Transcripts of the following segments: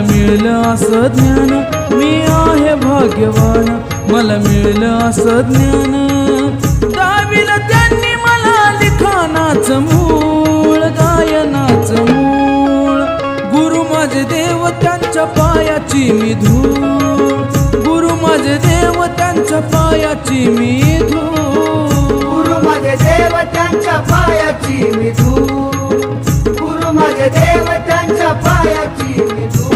मिळलं असं ज्ञान, मी आहे भाग्यवान, मला मिळलं असं ज्ञान. दाविलं त्यांनी मला लिखाणाचं मूळ, गायनाचं मूळ. गुरु माझे देव त्यांच्या पायाची मी धूळ, गुरु माझे देव त्यांच्या पायाची मी धूळ. गुरु माझे देव त्यांच्या पायाची मी धूळ, गुरु माझे देव त्यांच्या पायाची मी धूळ.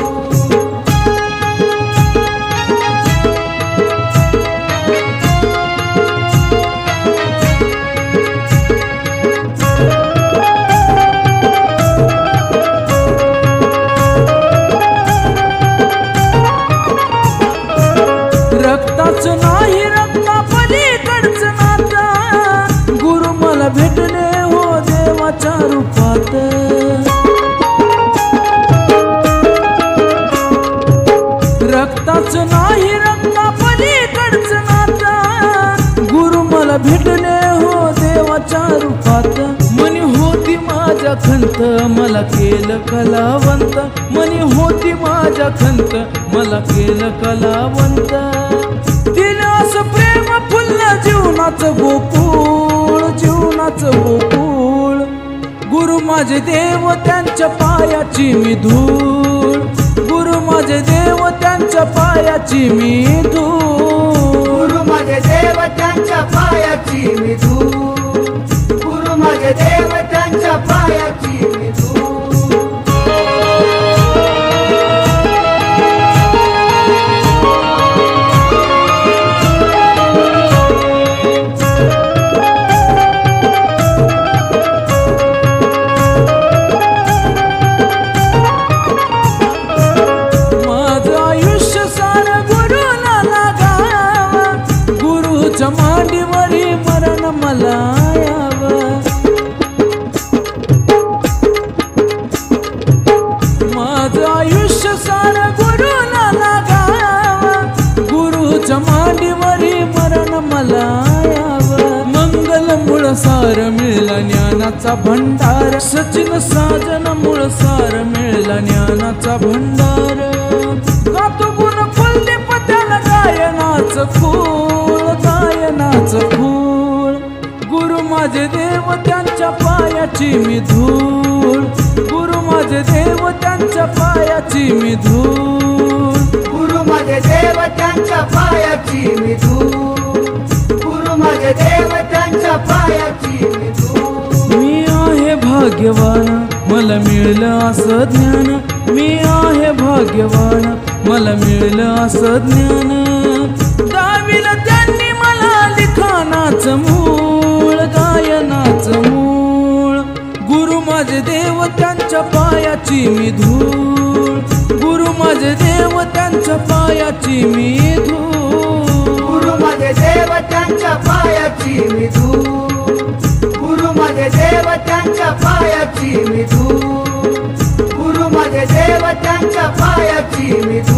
रक्ताचं नाही रक्ता पलीकडचं नातं, गुरु मला भेटले हो देवाच्या रूपात. रक्ताचं नाही रक्ता पलीकडचं नातं, गुरु मला भेटले हो देवाच्या रूपात. मनी होती माझ्या खंत, मला केलं कलावंत, मनी होती माझ्या खंत, मला केलं कलावंत. दिलं असं प्रेम फुललं जीवनाचं गोकुळ, जीवनाचं गोकुळ. गुरु माझे देव त्यांच्या पायाची मी धूळ, गुरु माझे देव त्यांच्या पायाची मी धूळ. गुरु माझे देव त्यांच्या पायाची मी धूळ, गुरु माझे देव त्यांच्या पायाची मी धूळ. मांडीवरी मरण मला यावं, माझं आयुष्य सारं गुरुला लागावं, गुरुच्या मांडीवरी मरण मला यावं. मंगल मूळ सार मिळला ज्ञानाचा भंडार, सचिन साजन मूळ सार मिळला ज्ञानाचा भंडार. गातो गुण कुलदीप त्याला गायनाचं फूल, गायनाचं फूल. गुरु माझे देव त्यांच्या पायाची मी धूळ, गुरु माझे देव त्यांच्या पायाची मी धूळ. गुरु माझे देव त्यांच्या पायाची मी धूळ, गुरु माझे देव त्यांच्या पायाची मी धूळ. मी आहे भाग्यवान, मला मिळलं असं ज्ञान, मी आहे भाग्यवान, मला मिळलं असं ज्ञान. दाविलं त्यांनी मला लिखाणाचं मूळ, गायनाचं मूळ. गुरु माझे देव त्यांच्या पायाची मी धूळ, गुरु माझे देव त्यांच्या पायाची मी धूळ. गुरु माझे देव त्यांच्या पायाची मी धूळ, गुरु माझे देव त्यांच्या पायाची मी धूळ, गुरु माझे देव त्यांच्या पायाची मी धूळ.